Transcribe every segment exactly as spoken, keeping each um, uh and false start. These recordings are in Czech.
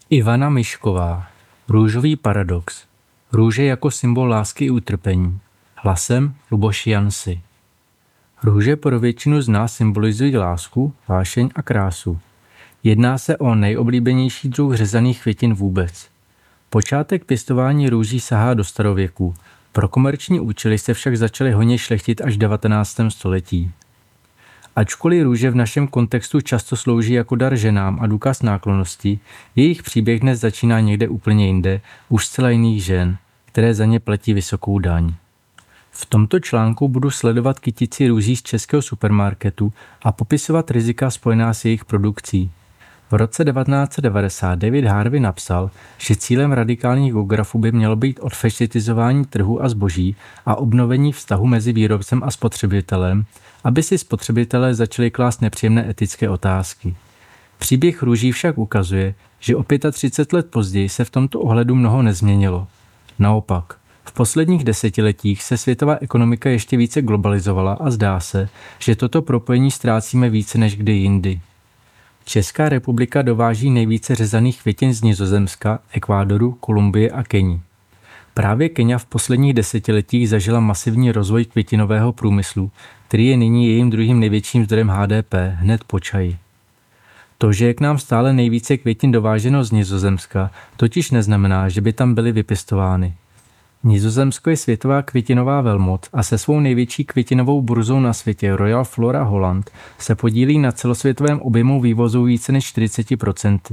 Ivana Mišková. Růžový paradox. Růže jako symbol lásky i utrpení. Hlasem Luboš Jansy. Růže pro většinu z nás symbolizují lásku, vášeň a krásu. Jedná se o nejoblíbenější druh řezaných květin vůbec. Počátek pěstování růží sahá do starověku. Pro komerční účely se však začaly hojně šlechtit až v devatenáctém století. Ačkoliv růže v našem kontextu často slouží jako dar ženám a důkaz náklonnosti, jejich příběh dnes začíná někde úplně jinde, u zcela jiných žen, které za ně platí vysokou daň. V tomto článku budu sledovat kytici růží z českého supermarketu a popisovat rizika spojená s jejich produkcí. V roce devatenáct set devadesát David Harvey napsal, že cílem radikálních geografů by mělo být odfešetizování trhu a zboží a obnovení vztahu mezi výrobcem a spotřebitelem, aby si spotřebitelé začali klást nepříjemné etické otázky. Příběh růží však ukazuje, že o třicet pět let později se v tomto ohledu mnoho nezměnilo. Naopak, v posledních desetiletích se světová ekonomika ještě více globalizovala a zdá se, že toto propojení ztrácíme více než kdy jindy. Česká republika dováží nejvíce řezaných květin z Nizozemska, Ekvádoru, Kolumbie a Keni. Právě Keňa v posledních desetiletích zažila masivní rozvoj květinového průmyslu, který je nyní jejím druhým největším zdrojem H D P, hned po čaji. To, že je k nám stále nejvíce květin dováženo z Nizozemska, totiž neznamená, že by tam byly vypěstovány. Nizozemsko je světová květinová velmoc a se svou největší květinovou burzou na světě Royal Flora Holland se podílí na celosvětovém objemu vývozu více než čtyřicet procent.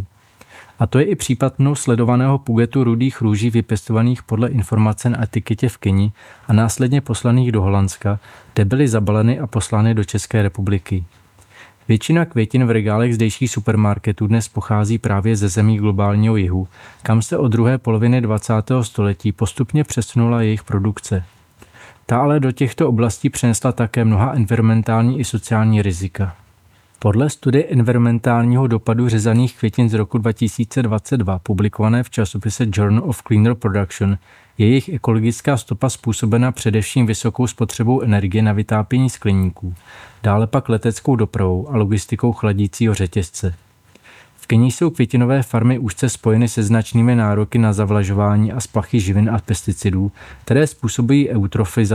A to je i případ mnou sledovaného pugetu rudých růží vypěstovaných podle informace na etiketě v Keni a následně poslaných do Holandska, kde byly zabaleny a poslány do České republiky. Většina květin v regálech zdejších supermarketů dnes pochází právě ze zemí globálního jihu, kam se od druhé poloviny dvacátého století postupně přesunula jejich produkce. Ta ale do těchto oblastí přinesla také mnoha environmentální i sociální rizika. Podle studie environmentálního dopadu řezaných květin z roku dva tisíce dvacet dva, publikované v časopise Journal of Cleaner Production, je jejich ekologická stopa způsobena především vysokou spotřebou energie na vytápění skleníků, dále pak leteckou dopravou a logistikou chladícího řetězce. V Keni jsou květinové farmy úzce spojeny se značnými nároky na zavlažování a splachy živin a pesticidů, které způsobují eutrofizaci